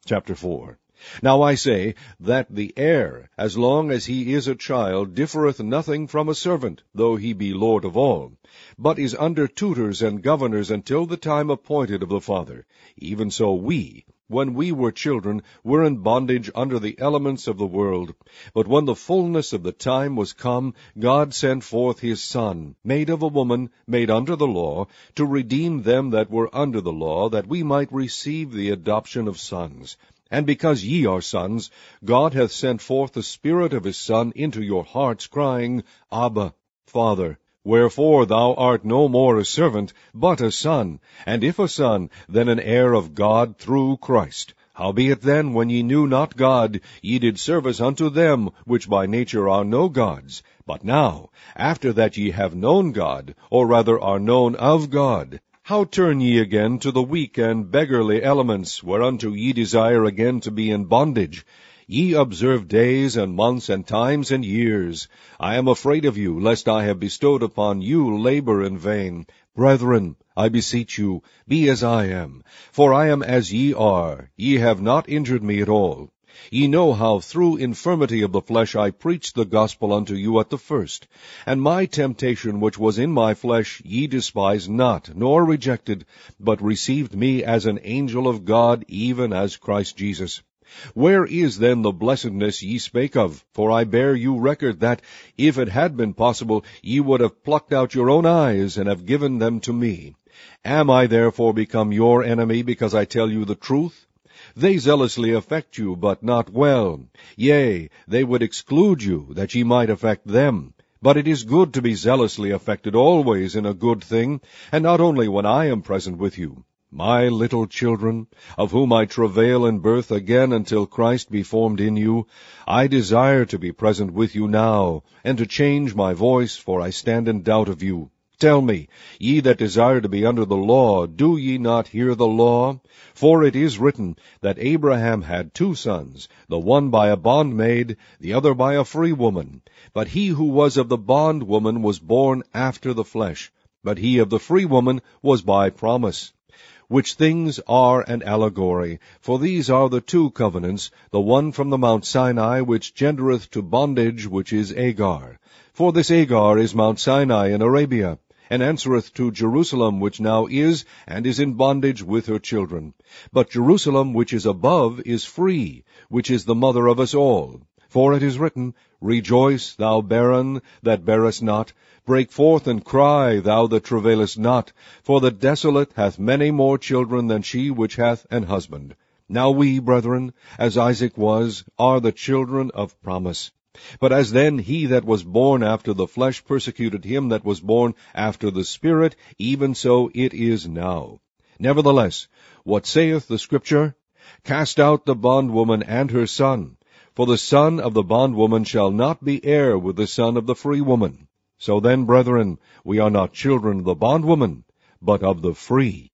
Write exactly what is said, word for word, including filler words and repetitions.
Chapter four. Now I say that the heir, as long as he is a child, differeth nothing from a servant, though he be lord of all, but is under tutors and governors until the time appointed of the father. Even so we, when we were children, were in bondage under the elements of the world. But when the fullness of the time was come, God sent forth his Son, made of a woman, made under the law, to redeem them that were under the law, that we might receive the adoption of sons. And because ye are sons, God hath sent forth the Spirit of his Son into your hearts, crying, Abba, Father. Wherefore thou art no more a servant, but a son, and if a son, then an heir of God through Christ. Howbeit then, when ye knew not God, ye did service unto them which by nature are no gods. But now, after that ye have known God, or rather are known of God, how turn ye again to the weak and beggarly elements, whereunto ye desire again to be in bondage? Ye observe days and months and times and years. I am afraid of you, lest I have bestowed upon you labor in vain. Brethren, I beseech you, be as I am. For I am as ye are. Ye have not injured me at all. Ye know how through infirmity of the flesh I preached the gospel unto you at the first. And my temptation which was in my flesh ye despised not, nor rejected, but received me as an angel of God, even as Christ Jesus. Where is then the blessedness ye spake of? For I bear you record that, if it had been possible, ye would have plucked out your own eyes, and have given them to me. Am I therefore become your enemy, because I tell you the truth? They zealously affect you, but not well. Yea, they would exclude you, that ye might affect them. But it is good to be zealously affected always in a good thing, and not only when I am present with you. My little children, of whom I travail in birth again until Christ be formed in you, I desire to be present with you now, and to change my voice, for I stand in doubt of you. Tell me, ye that desire to be under the law, do ye not hear the law? For it is written that Abraham had two sons, the one by a bondmaid, the other by a free woman. But he who was of the bondwoman was born after the flesh, but he of the free woman was by promise. Which things are an allegory, for these are the two covenants, the one from the Mount Sinai, which gendereth to bondage, which is Agar. For this Agar is Mount Sinai in Arabia, and answereth to Jerusalem, which now is, and is in bondage with her children. But Jerusalem, which is above, is free, which is the mother of us all. For it is written, Rejoice, thou barren that bearest not, break forth and cry, thou that travailest not, for the desolate hath many more children than she which hath an husband. Now we, brethren, as Isaac was, are the children of promise. But as then he that was born after the flesh persecuted him that was born after the Spirit, even so it is now. Nevertheless, what saith the Scripture? Cast out the bondwoman and her son, for the son of the bondwoman shall not be heir with the son of the free woman. So then, brethren, we are not children of the bondwoman, but of the free.